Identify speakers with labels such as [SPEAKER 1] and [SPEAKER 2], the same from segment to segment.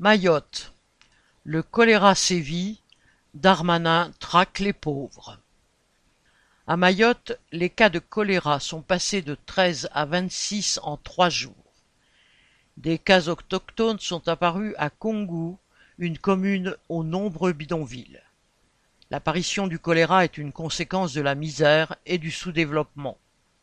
[SPEAKER 1] Mayotte. Le choléra sévit, Darmanin traque les pauvres. À Mayotte, les cas de choléra sont passés de 13 à 26 en 3 jours. Des cas autochtones sont apparus à Kongou, une commune aux nombreux bidonvilles. L'apparition du choléra est une conséquence de la misère et du sous-développement.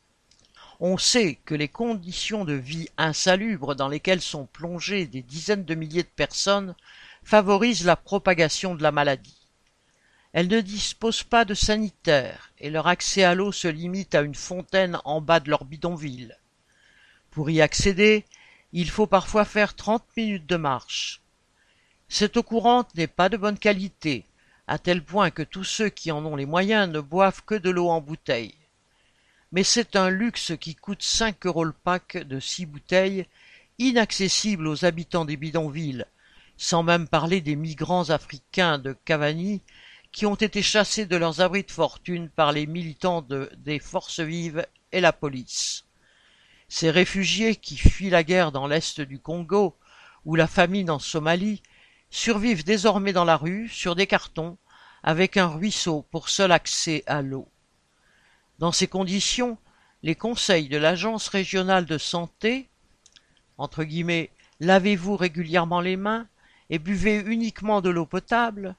[SPEAKER 1] On sait que les conditions de vie insalubres dans lesquelles sont plongées des dizaines de milliers de personnes favorisent la propagation de la maladie. Elles ne disposent pas de sanitaires et leur accès à l'eau se limite à une fontaine en bas de leur bidonville. Pour y accéder, il faut parfois faire 30 minutes de marche. Cette eau courante n'est pas de bonne qualité, à tel point que tous ceux qui en ont les moyens ne boivent que de l'eau en bouteille. Mais c'est un luxe qui coûte 5 € le pack de 6 bouteilles, inaccessible aux habitants des bidonvilles, sans même parler des migrants africains de Cavani qui ont été chassés de leurs abris de fortune par les militants des forces vives et la police. Ces réfugiés qui fuient la guerre dans l'est du Congo ou la famine en Somalie survivent désormais dans la rue, sur des cartons, avec un ruisseau pour seul accès à l'eau. Dans ces conditions, les conseils de l'Agence régionale de santé, entre guillemets, lavez-vous régulièrement les mains et buvez uniquement de l'eau potable,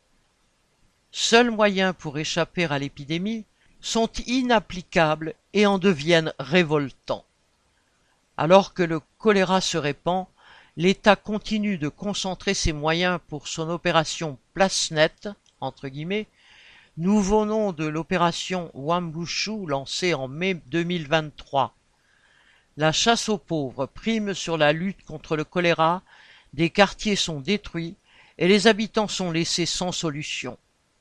[SPEAKER 1] seul moyen pour échapper à l'épidémie, sont inapplicables et en deviennent révoltants. Alors que le choléra se répand, l'État continue de concentrer ses moyens pour son opération Place Nette, entre guillemets, nouveau nom de l'opération Wambushu lancée en mai 2023. La chasse aux pauvres prime sur la lutte contre le choléra, des quartiers sont détruits et les habitants sont laissés sans solution.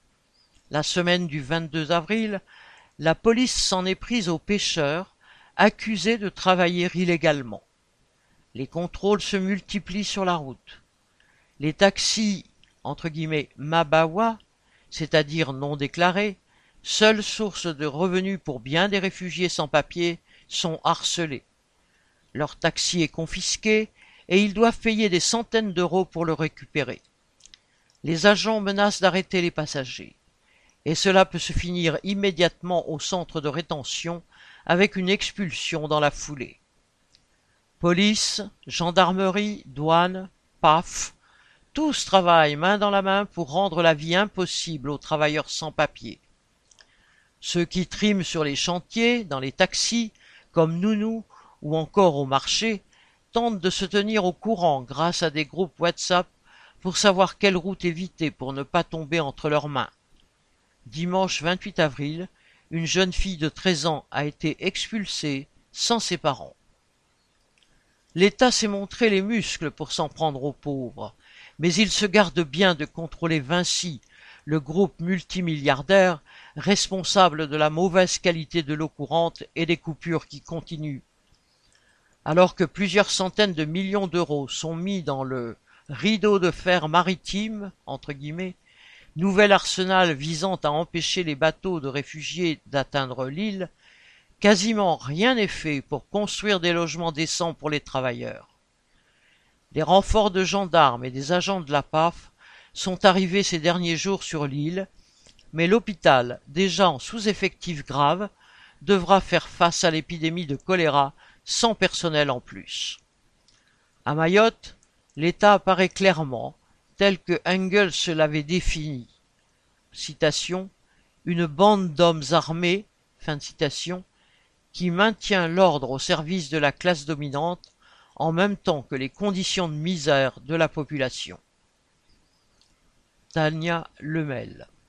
[SPEAKER 1] La semaine du 22 avril, la police s'en est prise aux pêcheurs, accusés de travailler illégalement. Les contrôles se multiplient sur la route. Les taxis, entre guillemets, Mabawa, c'est-à-dire non déclarés, seule source de revenus pour bien des réfugiés sans papier, sont harcelés. Leur taxi est confisqué et ils doivent payer des centaines d'euros pour le récupérer. Les agents menacent d'arrêter les passagers. Et cela peut se finir immédiatement au centre de rétention avec une expulsion dans la foulée. Police, gendarmerie, douane, PAF, tous travaillent main dans la main pour rendre la vie impossible aux travailleurs sans papier. Ceux qui triment sur les chantiers, dans les taxis, comme Nounou ou encore au marché, tentent de se tenir au courant grâce à des groupes WhatsApp pour savoir quelle route éviter pour ne pas tomber entre leurs mains. Dimanche 28 avril, une jeune fille de 13 ans a été expulsée sans ses parents. L'État s'est montré les muscles pour s'en prendre aux pauvres, mais il se garde bien de contrôler Vinci, le groupe multimilliardaire responsable de la mauvaise qualité de l'eau courante et des coupures qui continuent. Alors que plusieurs centaines de millions d'euros sont mis dans le « rideau de fer maritime », entre guillemets, nouvel arsenal visant à empêcher les bateaux de réfugiés d'atteindre l'île, quasiment rien n'est fait pour construire des logements décents pour les travailleurs. Des renforts de gendarmes et des agents de la PAF sont arrivés ces derniers jours sur l'île, mais l'hôpital, déjà en sous-effectif grave, devra faire face à l'épidémie de choléra sans personnel en plus. À Mayotte, l'État apparaît clairement, tel que Engels l'avait défini. Citation, une bande d'hommes armés, fin de citation, qui maintient l'ordre au service de la classe dominante en même temps que les conditions de misère de la population. Tania Lemel.